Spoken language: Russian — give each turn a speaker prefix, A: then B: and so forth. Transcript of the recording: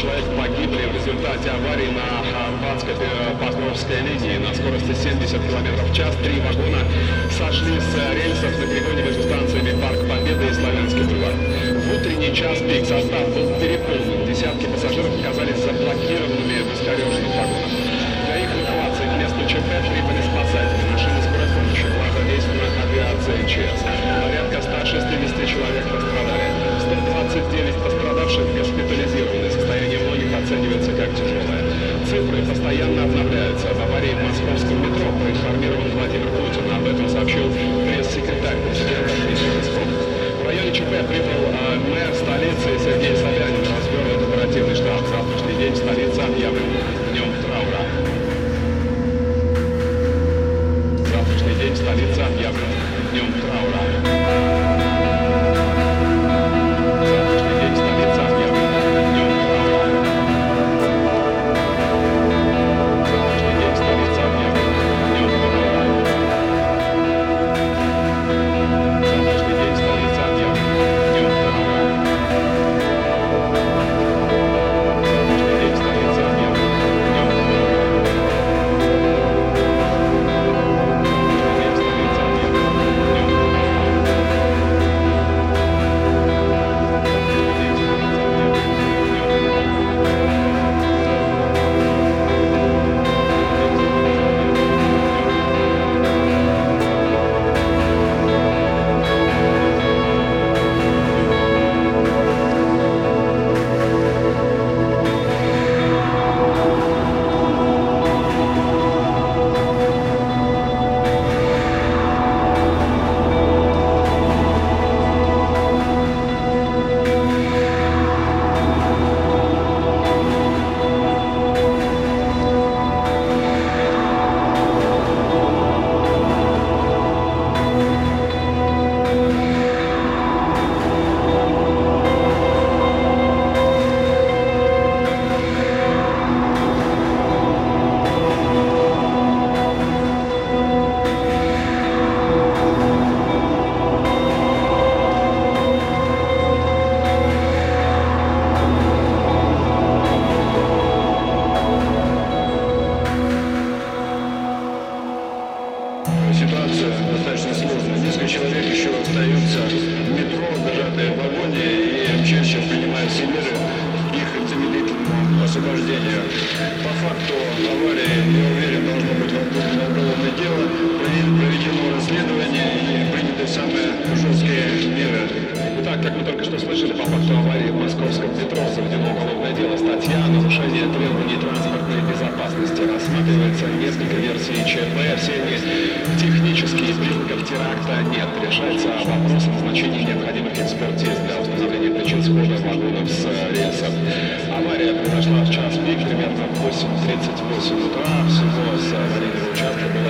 A: человек погибли в результате аварии на Арбатско-Покровской линии. На скорости 70 км в час 3 вагона сошли с рельсов на перегоне между станциями Парк Победы и Славянский бульвар. В утренний час пик состав был переполнен. Десятки пассажиров оказались заблокированными в искореженных вагонах. Для их эвакуации к месту ЧП прибыли спасатели. Машины скорой помощи была задействована авиация ЧС. Порядка 160 человек пострадали. 129 пострадавших госпитализированы. Состояние многих оценивается как тяжелое. Цифры постоянно обновляются. Об аварии в московском метро проинформирован Владимир Путин. Об этом сообщил пресс-секретарь президента Дмитрий Песков. В районе ЧП прибыл мэр столицы Сергей Собянин. Развел оперативный штаб. Завтрашний день столица объявлен днем траура. Завтрашний день столица объявлен днем траура.
B: Ситуация достаточно сложная. Несколько человек еще остаются в метро, зажатые в вагоне, и МЧС сейчас принимает все меры их незамедлительному освобождению. По факту аварии, я уверен, должно быть возбуждено уголовное дело, проведено расследование и приняты самые жесткие меры.
A: Итак, как мы только что слышали, по факту аварии в московском метро заведено уголовное дело. Статья о нарушении требований транспортной безопасности. Рассматривается несколько версий ЧП. Все они технические, признаков теракта нет. Решается вопрос о назначении необходимых экспертиз для установления причин схода вагонов с рельсов. Авария произошла в час пик, примерно в 8:38 утра. Всего с аварийного участка было